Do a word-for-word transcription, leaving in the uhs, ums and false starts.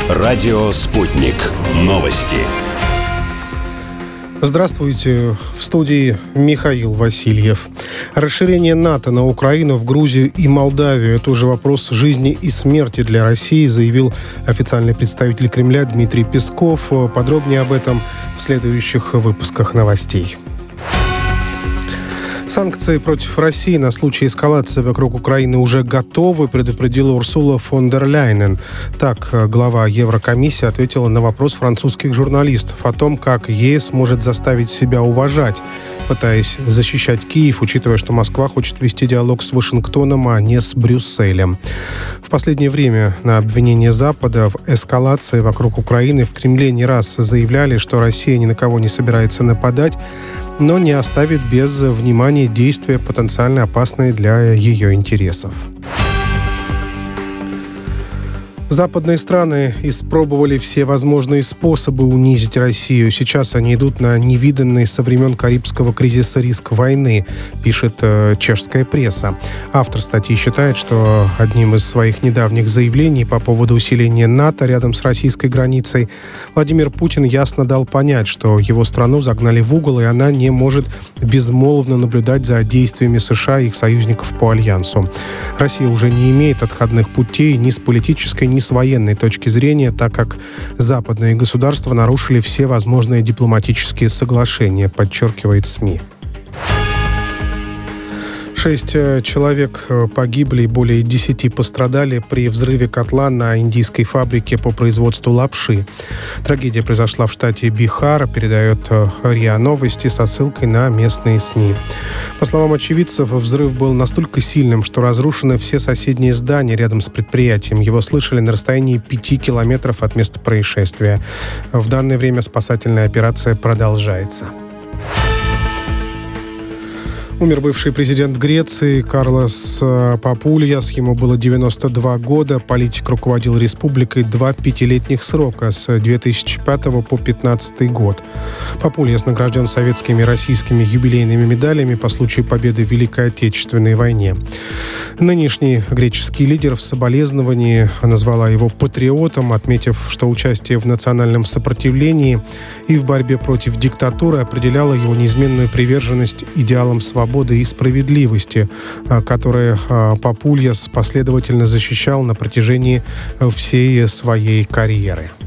Радио «Спутник». Новости. Здравствуйте. В студии Михаил Васильев. Расширение НАТО на Украину, в Грузию и Молдавию – это уже вопрос жизни и смерти для России, заявил официальный представитель Кремля Дмитрий Песков. Подробнее об этом в следующих выпусках новостей. Санкции против России на случай эскалации вокруг Украины уже готовы, предупредила Урсула фон дер Ляйнен. Так, глава Еврокомиссии ответила на вопрос французских журналистов о том, как ЕС может заставить себя уважать, пытаясь защищать Киев, учитывая, что Москва хочет вести диалог с Вашингтоном, а не с Брюсселем. В последнее время на обвинение Запада в эскалации вокруг Украины в Кремле не раз заявляли, что Россия ни на кого не собирается нападать, но не оставит без внимания действия, потенциально опасные для ее интересов. Западные страны испробовали все возможные способы унизить Россию. Сейчас они идут на невиданный со времен Карибского кризиса риск войны, пишет э, чешская пресса. Автор статьи считает, что одним из своих недавних заявлений по поводу усиления НАТО рядом с российской границей Владимир Путин ясно дал понять, что его страну загнали в угол, и она не может безмолвно наблюдать за действиями США и их союзников по альянсу. Россия уже не имеет отходных путей ни с политической, ни с военной точки зрения, так как западные государства нарушили все возможные дипломатические соглашения, подчеркивает СМИ. Шесть человек погибли и более десяти пострадали при взрыве котла на индийской фабрике по производству лапши. Трагедия произошла в штате Бихар, передает РИА Новости со ссылкой на местные СМИ. По словам очевидцев, взрыв был настолько сильным, что разрушены все соседние здания рядом с предприятием. Его слышали на расстоянии пяти километров от места происшествия. В данное время спасательная операция продолжается. Умер бывший президент Греции Карлос Папульяс. Ему было девяносто два года. Политик руководил республикой два пятилетних срока с две тысячи пятого по две тысячи пятнадцатый год. Папульяс награжден советскими и российскими юбилейными медалями по случаю победы в Великой Отечественной войне. Нынешний греческий лидер в соболезновании назвала его патриотом, отметив, что участие в национальном сопротивлении и в борьбе против диктатуры определяло его неизменную приверженность идеалам свободы свободы и справедливости, которые Папульяс последовательно защищал на протяжении всей своей карьеры.